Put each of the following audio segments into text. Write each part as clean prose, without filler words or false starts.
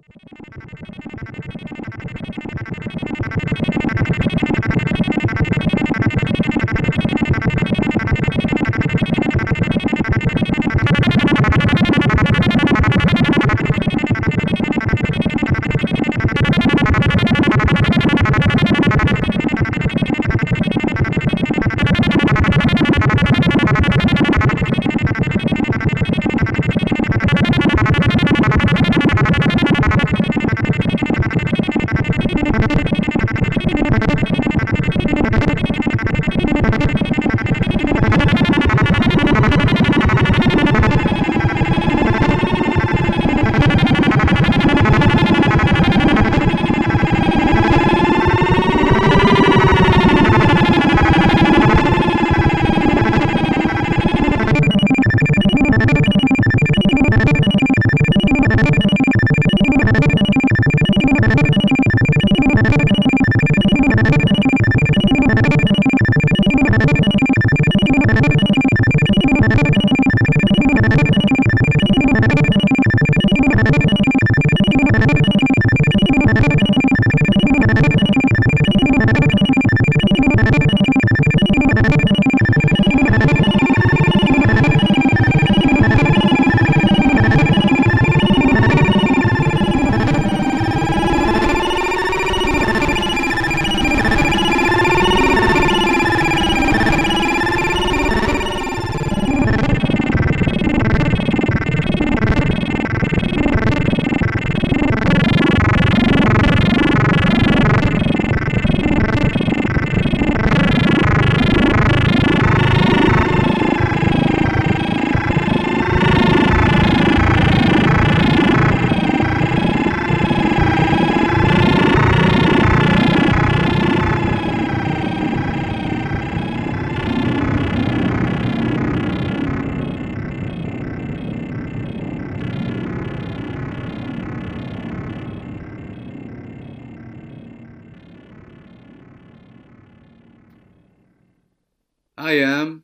I am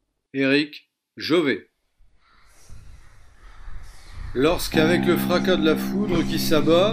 Éric Jovet. Lorsqu'avec le fracas de la foudre qui s'abat,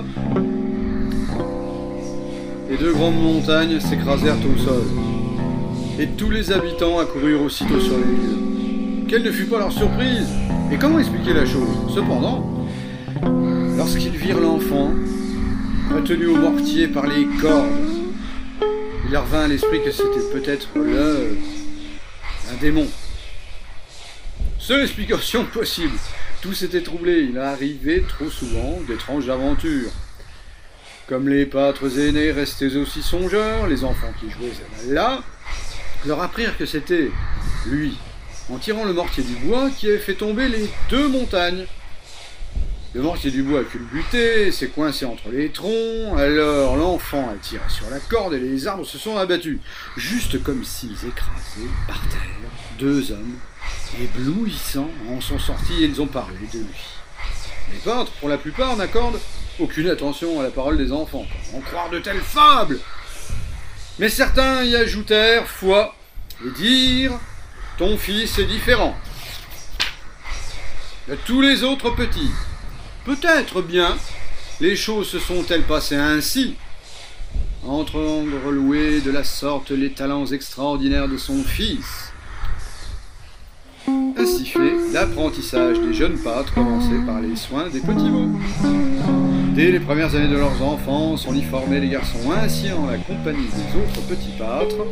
les deux grandes montagnes s'écrasèrent au sol, et tous les habitants accoururent aussitôt sur les lieux. Quelle ne fut pas leur surprise, et comment expliquer la chose? Cependant, lorsqu'ils virent l'enfant, retenu au mortier par les cordes, il leur vint à l'esprit que c'était peut-être un démon. Seule explication possible. Tout s'était troublé. Il arrivait trop souvent d'étranges aventures. Comme les pâtres aînés restés aussi songeurs, les enfants qui jouaient là leur apprirent que c'était lui, en tirant le mortier du bois, qui avait fait tomber les deux montagnes. Le mortier du bois a culbuté, s'est coincé entre les troncs, alors l'enfant a tiré sur la corde et les arbres se sont abattus, juste comme s'ils écrasaient par terre deux hommes, éblouissants, en sont sortis et ils ont parlé de lui. Les peintres, pour la plupart, n'accordent aucune attention à la parole des enfants. Comment croire de telles fables? Mais certains y ajoutèrent foi et dirent « Ton fils est différent de tous les autres petits. » Peut-être bien, les choses se sont-elles passées ainsi. Entendre louer de la sorte les talents extraordinaires de son fils. Ainsi fait, l'apprentissage des jeunes pâtres commençait par les soins des petits mots. Dès les premières années de leurs enfance, on y formait les garçons ainsi en la compagnie des autres petits pâtres,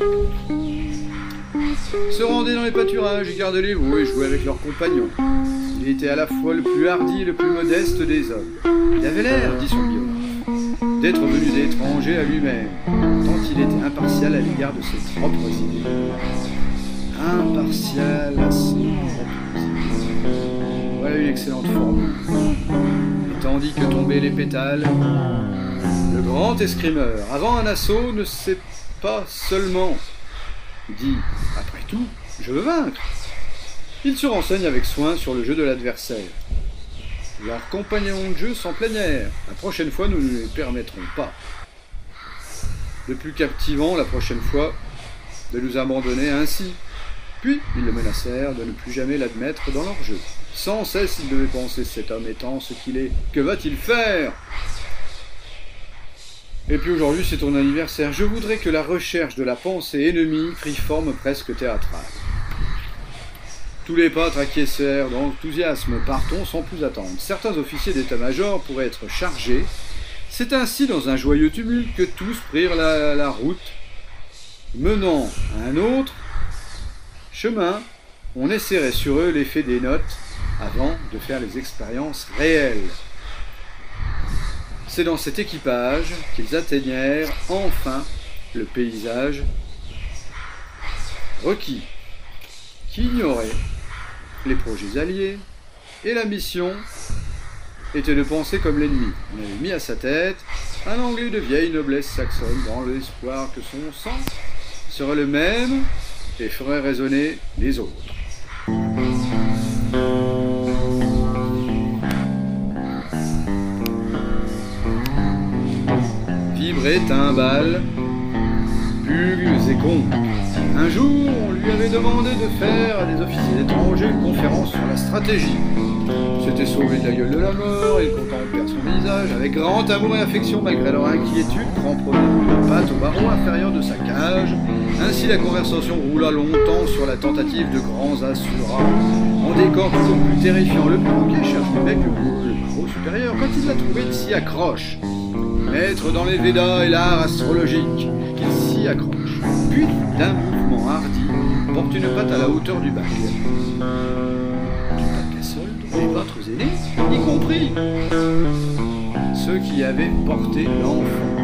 se rendaient dans les pâturages et gardaient les veaux et jouaient avec leurs compagnons. Il était à la fois le plus hardi et le plus modeste des hommes. Il avait l'air, dit son biographe, d'être venu d'étranger à lui-même, tant il était impartial à l'égard de ses propres idées. Impartial à ses propres idées. Voilà une excellente formule. Et tandis que tombaient les pétales, le grand escrimeur, avant un assaut, ne sait pas seulement dit « Après tout, je veux vaincre ». Il se renseigne avec soin sur le jeu de l'adversaire. Leurs compagnons de jeu s'en plaignèrent. La prochaine fois, nous ne les permettrons pas. De plus captivant, la prochaine fois, de nous abandonner ainsi. Puis, ils le menacèrent de ne plus jamais l'admettre dans leur jeu. Sans cesse, il devait penser, cet homme étant ce qu'il est. Que va-t-il faire? Et puis aujourd'hui, c'est ton anniversaire. Je voudrais que la recherche de la pensée ennemie prit forme presque théâtrale. Tous les pâtres acquiescèrent d'enthousiasme. Partons sans plus attendre. Certains officiers d'état-major pourraient être chargés. C'est ainsi, dans un joyeux tumulte, que tous prirent la route, menant à un autre chemin. On essaierait sur eux l'effet des notes avant de faire les expériences réelles. C'est dans cet équipage qu'ils atteignèrent enfin le paysage requis, qui ignorait les projets alliés, et la mission était de penser comme l'ennemi. On avait mis à sa tête un Anglais de vieille noblesse saxonne dans l'espoir que son sang serait le même et ferait résonner les autres. Vibrer timbales, bugues et conques. Un jour, on lui avait demandé de faire à des officiers étrangers une conférence sur la stratégie. S'était sauvé de la gueule de la mort, ils contemplèrent son visage avec grand amour et affection malgré leur inquiétude, cramponnés de pattes au barreau inférieur de sa cage. Ainsi la conversation roula longtemps sur la tentative de grands assurats. En décor toujours plus terrifiant, le perroquet cherche le mec le barreau supérieur. Quand il l'a trouvé, il s'y accroche. Maître dans les Védas et l'art astrologique, qu'il s'y accroche. Puis, d'un mouvement hardi, porte une patte à la hauteur du bac. Les pâtres aînés, y compris ceux qui avaient porté l'enfant.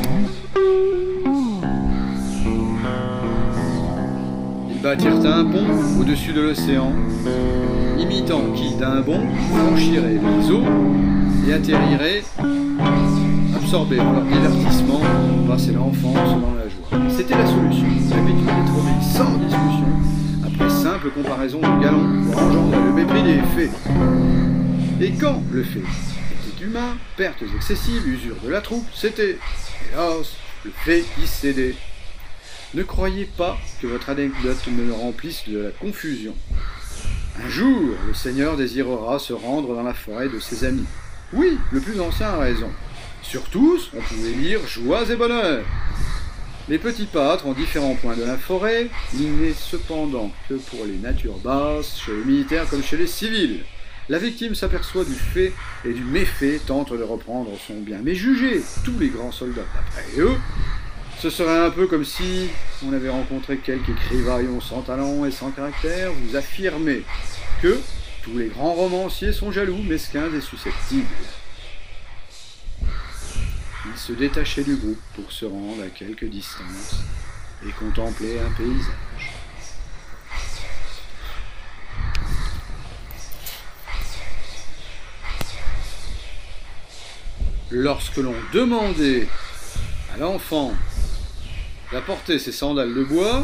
Ils bâtirent un pont au-dessus de l'océan, imitant qui d'un bond franchirait les eaux et atterrirait, absorbé dans leur divertissement, passer l'enfance dans la joie. C'était la solution. L'habitude d'être obéi sans discussion, après simple comparaison de galons pour engendrer le mépris des faits. Et quand le fait était humain, pertes excessives, usure de la troupe, c'était, hélas, le fait qui cédait. Ne croyez pas que votre anecdote me remplisse de la confusion. Un jour, le Seigneur désirera se rendre dans la forêt de ses amis. Oui, le plus ancien a raison. Sur tous, on pouvait lire joies et bonheur. Les petits pâtres en différents points de la forêt, il n'est cependant que pour les natures basses, chez les militaires comme chez les civils. La victime s'aperçoit du fait et du méfait, tente de reprendre son bien. Mais jugez tous les grands soldats d'après eux, ce serait un peu comme si on avait rencontré quelques écrivaillons sans talent et sans caractère. Vous affirmez que tous les grands romanciers sont jaloux, mesquins et susceptibles. Il se détachait du groupe pour se rendre à quelque distance et contempler un paysage. Lorsque l'on demandait à l'enfant d'apporter ses sandales de bois,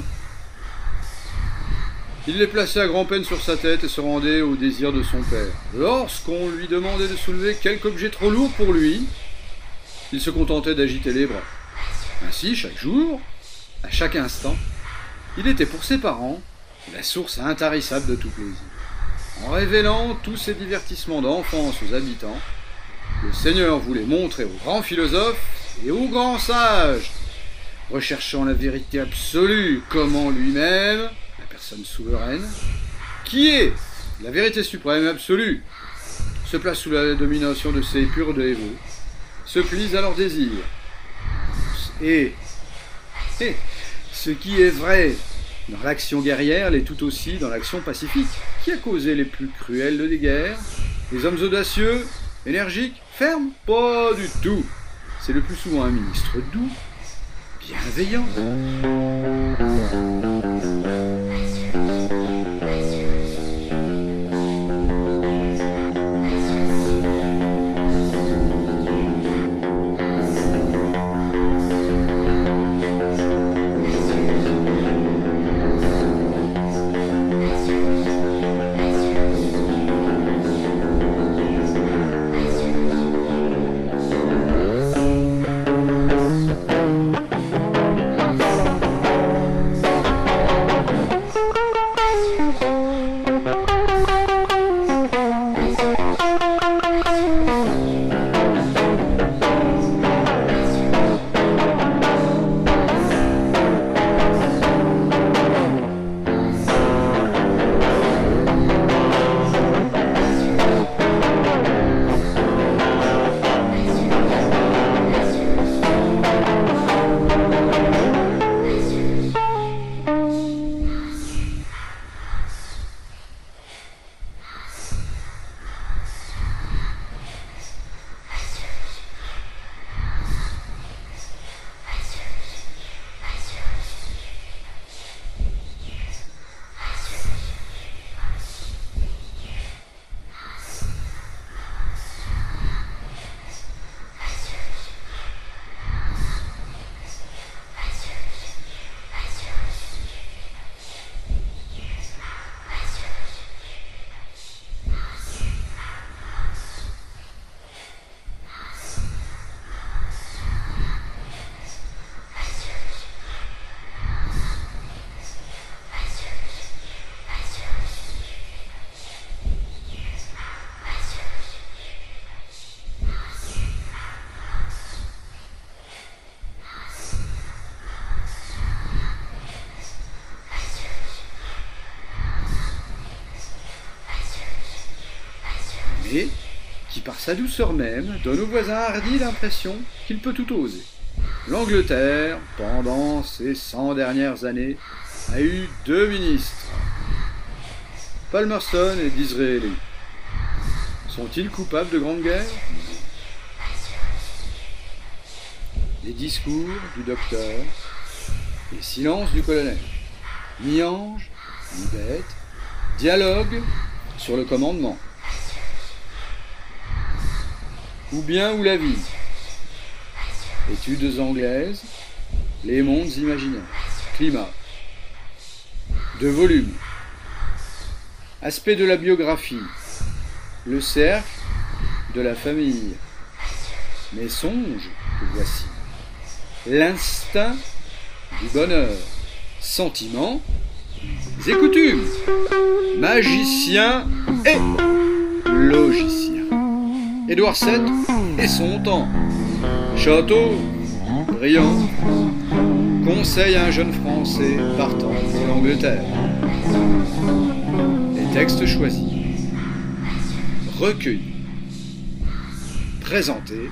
il les plaçait à grand-peine sur sa tête et se rendait au désir de son père. Lorsqu'on lui demandait de soulever quelque objet trop lourd pour lui, il se contentait d'agiter les bras. Ainsi, chaque jour, à chaque instant, il était pour ses parents la source intarissable de tout plaisir. En révélant tous ces divertissements d'enfance aux habitants, le Seigneur voulait montrer aux grands philosophes et aux grands sages, recherchant la vérité absolue comme en lui-même, la personne souveraine, qui est la vérité suprême et absolue, se place sous la domination de ces purs dévots, se plient à leurs désirs. Et ce qui est vrai dans l'action guerrière l'est tout aussi dans l'action pacifique. Qui a causé les plus cruelles des guerres? Les hommes audacieux, énergiques, fermes? Pas du tout. C'est le plus souvent un ministre doux, bienveillant. par sa douceur même, donne au voisin hardi l'impression qu'il peut tout oser. L'Angleterre, pendant ces 100 dernières années, a eu 2 ministres, Palmerston et Disraeli. Sont-ils coupables de grande guerre? Les discours du docteur, les silences du colonel. Ni ange, ni bête, dialogue sur le commandement. Ou bien ou la vie. Études anglaises, les mondes imaginaires, climat. De volume. Aspect de la biographie. Le cercle de la famille. Mes songes que voici. L'instinct du bonheur. Sentiment et coutumes. Magicien et logicien. Édouard VII et son temps. Château, brillant, conseille à un jeune Français partant pour l'Angleterre. Les textes choisis, recueillis, présentés